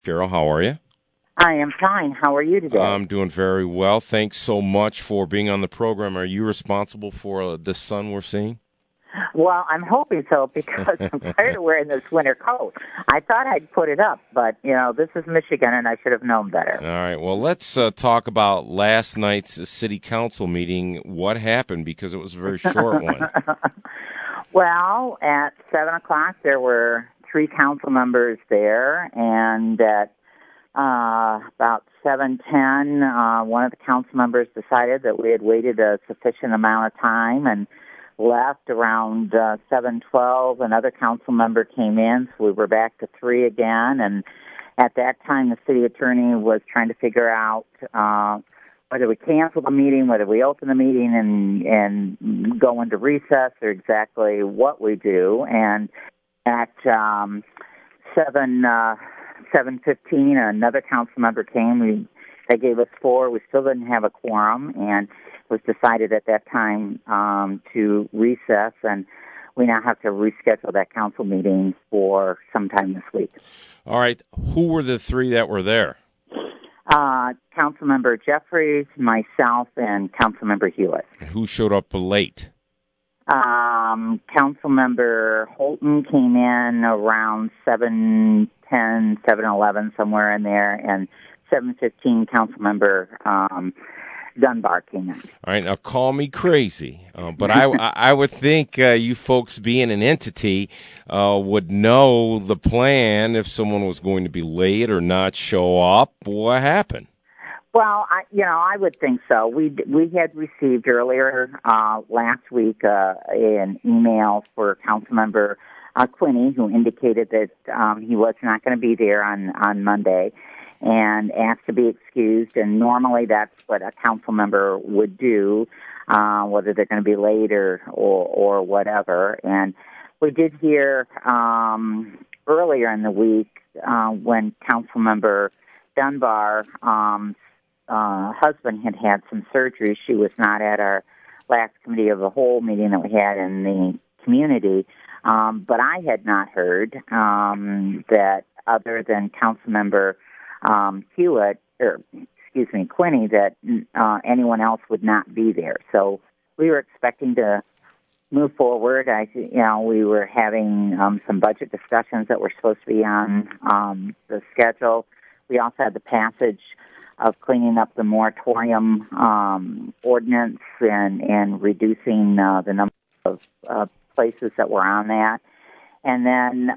Carol, how are you? I am fine. How are you today? I'm doing very well. Thanks so much for being on the program. Are you responsible for the sun we're seeing? Well, I'm hoping so because I'm tired of wearing this winter coat. I thought I'd put it up, but, this is Michigan, and I should have known better. All right. Well, let's talk about last night's city council meeting. What happened? Because it was a very short one. Well, at 7 o'clock, there were 3 council members there, and at about 7:10, one of the council members decided that we had waited a sufficient amount of time and left. Around 7:12. Another council member came in, so we were back to 3 again. And at that time, the city attorney was trying to figure out whether we cancel the meeting, whether we open the meeting and go into recess, or exactly what we do. And at 7:15, another council member came. They gave us 4. We still didn't have a quorum, and it was decided at that time to recess, and we now have to reschedule that council meeting for sometime this week. All right. Who were the 3 that were there? Councilmember Jeffries, myself, and Councilmember Hewitt. Who showed up late? Councilmember Holton came in around 7:10, 7:11, somewhere in there, and 7:15, Councilmember Dunbar came in. All right, now call me crazy, but I would think you folks, being an entity, would know the plan if someone was going to be late or not show up. What happened? Well, I would think so. We had received earlier last week an email for Councilmember Quinney, who indicated that he was not going to be there on Monday, and asked to be excused. And normally that's what a council member would do, whether they're going to be late or whatever. And we did hear earlier in the week when Councilmember Dunbar husband had some surgery. She was not at our last committee of the whole meeting that we had in the community, but I had not heard that other than Councilmember Hewitt, Quinney, that anyone else would not be there. So we were expecting to move forward. We were having some budget discussions that were supposed to be on the schedule. We also had the passage of cleaning up the moratorium ordinance and reducing the number of places that were on that. And then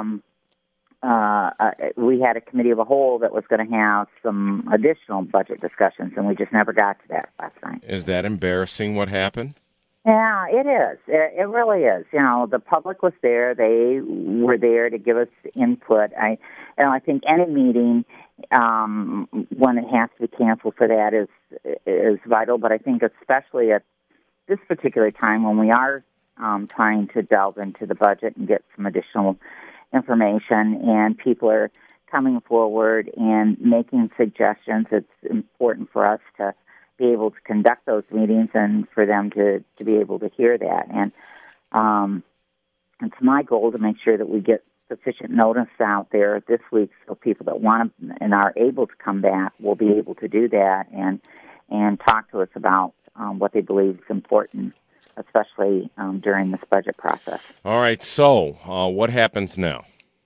we had a committee of a whole that was going to have some additional budget discussions, and we just never got to that last night. Is that embarrassing, what happened? Yeah, it is. It really is. The public was there. They were there to give us input. I think any meeting, when it has to be canceled for that, is vital. But I think especially at this particular time when we are trying to delve into the budget and get some additional information, and people are coming forward and making suggestions, it's important for us to be able to conduct those meetings and for them to be able to hear that. And it's my goal to make sure that we get sufficient notice out there this week so people that want to and are able to come back will be able to do that and talk to us about what they believe is important, especially during this budget process. All right, so what happens now?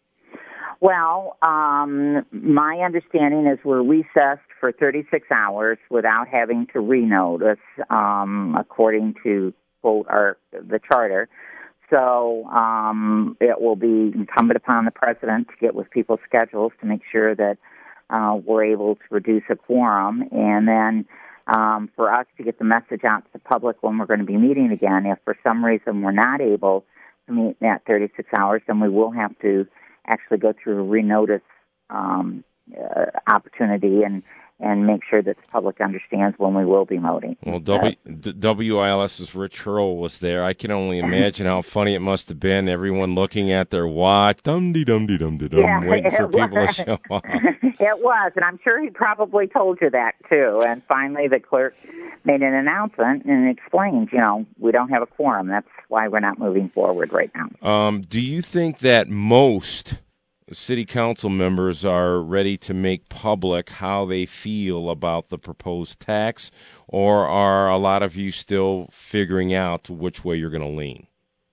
Well, my understanding is we're recessed for 36 hours without having to renotice, according to, quote, the charter. So it will be incumbent upon the president to get with people's schedules to make sure that we're able to reduce a quorum. And then for us to get the message out to the public when we're going to be meeting again, if for some reason we're not able to meet that 36 hours, then we will have to actually go through a renotice opportunity and make sure that the public understands when we will be voting. Well, WILS's Rich Hurl was there. I can only imagine how funny it must have been, everyone looking at their watch, dum-de-dum-de-dum-de-dum, waiting for people to show up. It was, and I'm sure he probably told you that, too. And finally, the clerk made an announcement and explained, we don't have a quorum. That's why we're not moving forward right now. Do you think that most city council members are ready to make public how they feel about the proposed tax, or are a lot of you still figuring out which way you're going to lean?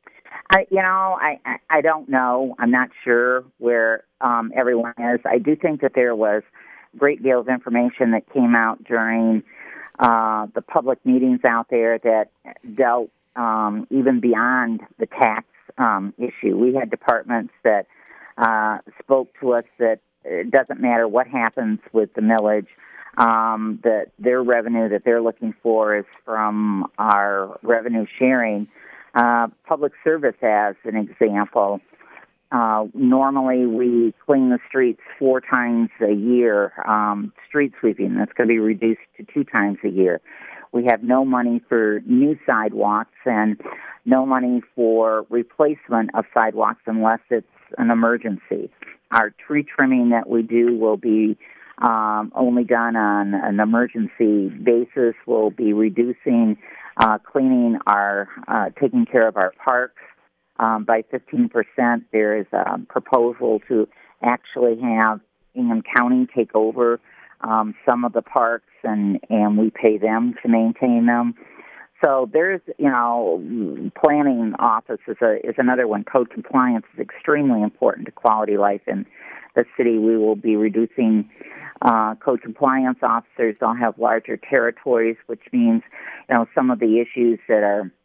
I don't know. I'm not sure where everyone is. I do think that there was a great deal of information that came out during the public meetings out there that dealt even beyond the tax issue. We had departments that spoke to us that it doesn't matter what happens with the millage, that their revenue that they're looking for is from our revenue sharing. Public service, as an example, normally we clean the streets 4 times a year, street sweeping. That's going to be reduced to 2 times a year. We have no money for new sidewalks and no money for replacement of sidewalks unless it's an emergency. Our tree trimming that we do will be only done on an emergency basis. We'll be reducing cleaning our, taking care of our parks by 15%. There is a proposal to actually have Ingham County take over some of the parks, and we pay them to maintain them. So there's, planning office is another one. Code compliance is extremely important to quality life in the city. We will be reducing code compliance officers. They'll have larger territories, which means, some of the issues that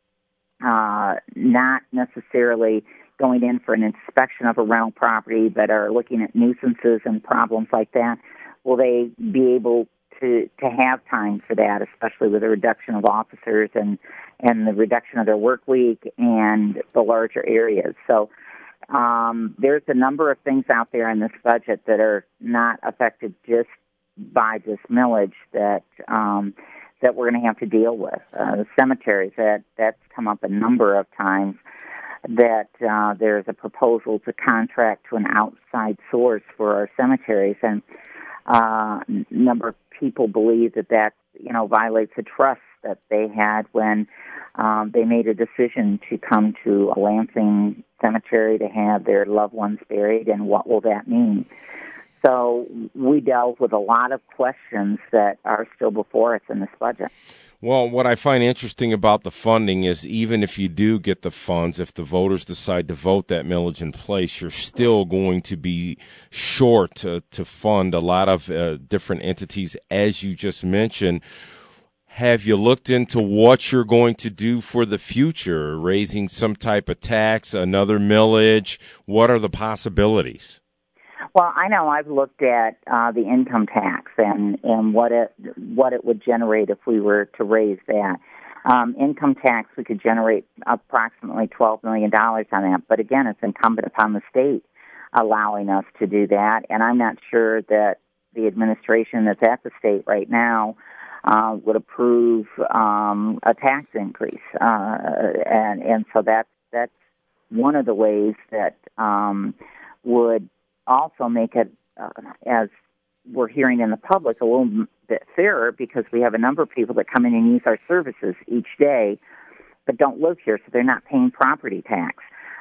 are not necessarily going in for an inspection of a rental property, but are looking at nuisances and problems like that, will they be able to have time for that, especially with the reduction of officers and the reduction of their work week and the larger areas. So there's a number of things out there in this budget that are not affected just by this millage that we're going to have to deal with. The cemeteries, that's come up a number of times, that there's a proposal to contract to an outside source for our cemeteries, and a number of people believe that violates the trust that they had when they made a decision to come to a Lansing cemetery to have their loved ones buried, and what will that mean? So we dealt with a lot of questions that are still before us in this budget. Well, what I find interesting about the funding is even if you do get the funds, if the voters decide to vote that millage in place, you're still going to be short to fund a lot of different entities, as you just mentioned. Have you looked into what you're going to do for the future, raising some type of tax, another millage? What are the possibilities? Well, I know I've looked at the income tax and what it would generate if we were to raise that. Income tax, we could generate approximately $12 million on that. But again, it's incumbent upon the state allowing us to do that. And I'm not sure that the administration that's at the state right now would approve a tax increase. And so that's one of the ways that would also make it, as we're hearing in the public, a little bit fairer, because we have a number of people that come in and use our services each day but don't live here, so they're not paying property tax.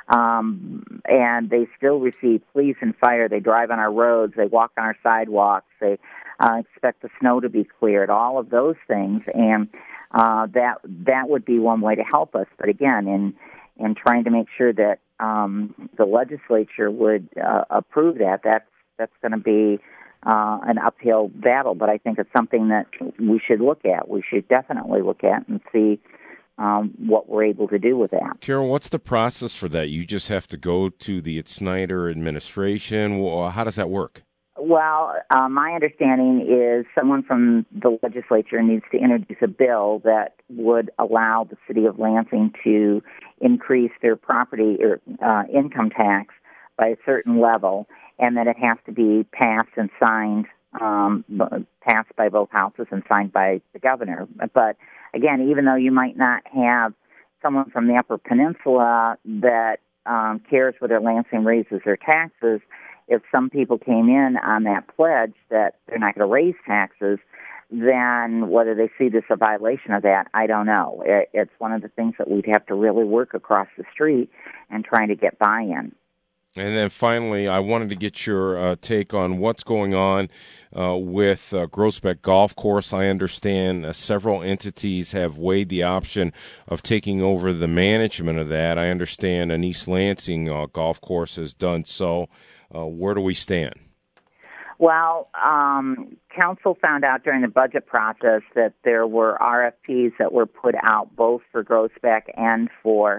And they still receive police and fire. They drive on our roads. They walk on our sidewalks. They expect the snow to be cleared, all of those things. And that would be one way to help us. But again, in trying to make sure that the legislature would approve that's going to be an uphill battle. But I think it's something that we should look at. We should definitely look at and see what we're able to do with that. Carol, what's the process for that? You just have to go to the Snyder administration. How does that work? Well, my understanding is someone from the legislature needs to introduce a bill that would allow the city of Lansing to increase their property or income tax by a certain level, and that it has to be passed and signed, passed by both houses and signed by the governor. But again, even though you might not have someone from the Upper Peninsula that cares whether Lansing raises their taxes, if some people came in on that pledge that they're not going to raise taxes, then whether they see this a violation of that, I don't know. It's one of the things that we'd have to really work across the street and trying to get buy-in. And then finally, I wanted to get your take on what's going on with Groesbeck Golf Course. I understand several entities have weighed the option of taking over the management of that. I understand an East Lansing golf course has done so. Where do we stand? Well, council found out during the budget process that there were RFPs that were put out both for Groesbeck and for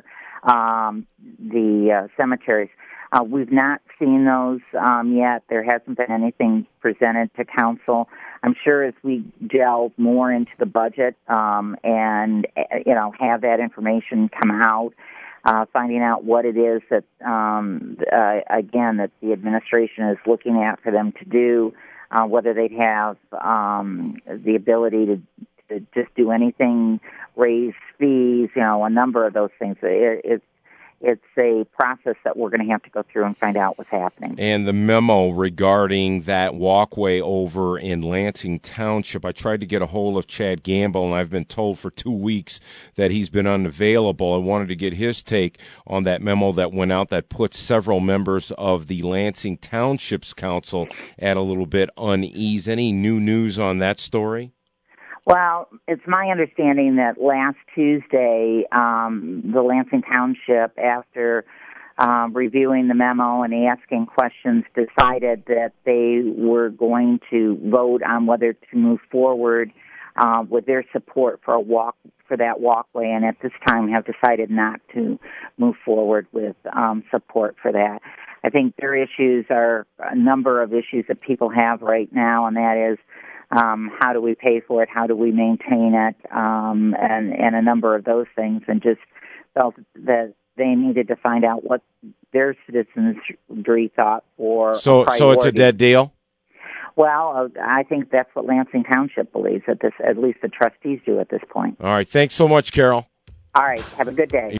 the cemeteries. We've not seen those yet. There hasn't been anything presented to council. I'm sure as we delve more into the budget and have that information come out, finding out what it is that again that the administration is looking at for them to do, whether they'd have the ability to just do anything, raise fees, a number of those things. It's a process that we're going to have to go through and find out what's happening. And the memo regarding that walkway over in Lansing Township, I tried to get a hold of Chad Gamble, and I've been told for 2 weeks that he's been unavailable. I wanted to get his take on that memo that went out that puts several members of the Lansing Township's council at a little bit unease. Any new news on that story? Well, it's my understanding that last Tuesday, the Lansing Township, after reviewing the memo and asking questions, decided that they were going to vote on whether to move forward with their support for that walkway, and at this time have decided not to move forward with support for that. I think their issues are a number of issues that people have right now, and that is how do we pay for it? How do we maintain it? And a number of those things, and just felt that they needed to find out what their citizenry thought for. So it's a dead deal? Well, I think that's what Lansing Township believes, at least the trustees do at this point. All right. Thanks so much, Carol. All right. Have a good day.